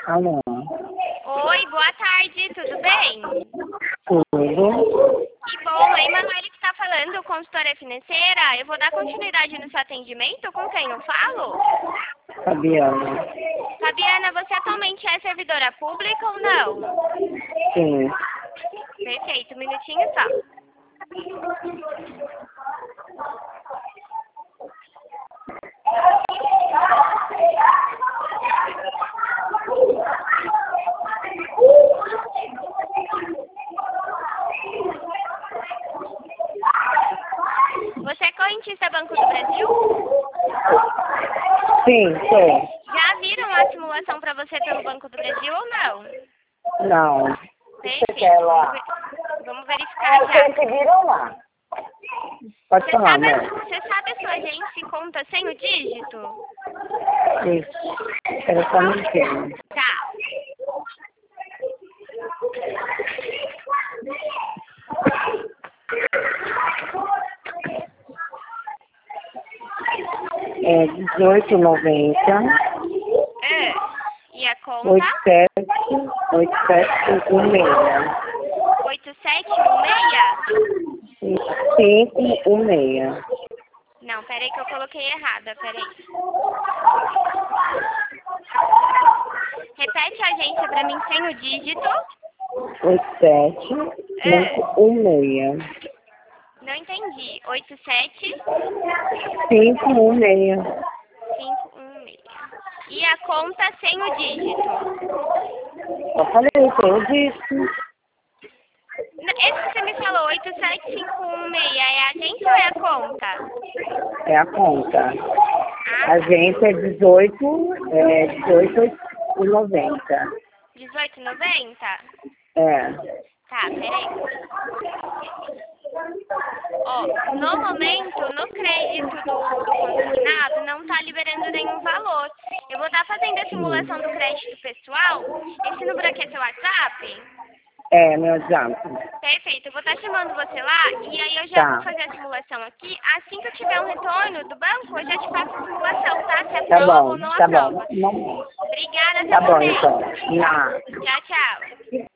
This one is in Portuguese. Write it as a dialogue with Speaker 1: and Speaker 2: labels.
Speaker 1: Alô?
Speaker 2: Oi, boa tarde, tudo bem?
Speaker 1: Tudo?
Speaker 2: Que bom, a Emanuele que está falando, consultora financeira. Eu vou dar continuidade no seu atendimento, com quem eu falo?
Speaker 1: Fabiana?
Speaker 2: Fabiana, você atualmente é servidora pública ou não?
Speaker 1: Sim.
Speaker 2: Perfeito, um minutinho só. Você é correntista Banco do Brasil?
Speaker 1: Sim, sou.
Speaker 2: Já viram a simulação para você pelo Banco do Brasil ou não?
Speaker 1: Não.
Speaker 2: Perfeito, vamos verificar já.
Speaker 1: Conseguiram lá. Pode falar, amor.
Speaker 2: Você sabe a sua agência e conta sem o dígito?
Speaker 1: Isso. Era só um pouquinho.
Speaker 2: Tá.
Speaker 1: É 18,90.
Speaker 2: E a conta?
Speaker 1: 8716.
Speaker 2: 8716?
Speaker 1: 516.
Speaker 2: Não, peraí que eu coloquei errada, peraí. Repete a agência pra mim sem o dígito.
Speaker 1: 8716.
Speaker 2: Não entendi. 87?
Speaker 1: 516.
Speaker 2: 516. E a conta sem o dígito?
Speaker 1: Eu falei, eu disse.
Speaker 2: Esse que você me falou, 87516, é a agência ou é a conta?
Speaker 1: É a conta.
Speaker 2: Ah,
Speaker 1: A gente é 18,90.
Speaker 2: 18,90?
Speaker 1: É.
Speaker 2: Tá, peraí. Ó, no momento, no crédito do consignado, não tá liberando nenhum valor. Eu vou estar fazendo a simulação do crédito pessoal. Esse número aqui é seu WhatsApp?
Speaker 1: É, meu exato.
Speaker 2: Perfeito, eu vou estar chamando você lá e aí eu já vou fazer a simulação aqui. Assim que eu tiver um retorno do banco, eu já te faço a simulação, tá? Se
Speaker 1: Tá
Speaker 2: aprova
Speaker 1: bom,
Speaker 2: ou não
Speaker 1: tá
Speaker 2: aprova.
Speaker 1: bom. Não.
Speaker 2: Obrigada, até
Speaker 1: Tá bom,
Speaker 2: você.
Speaker 1: então. Não.
Speaker 2: Tchau, tchau.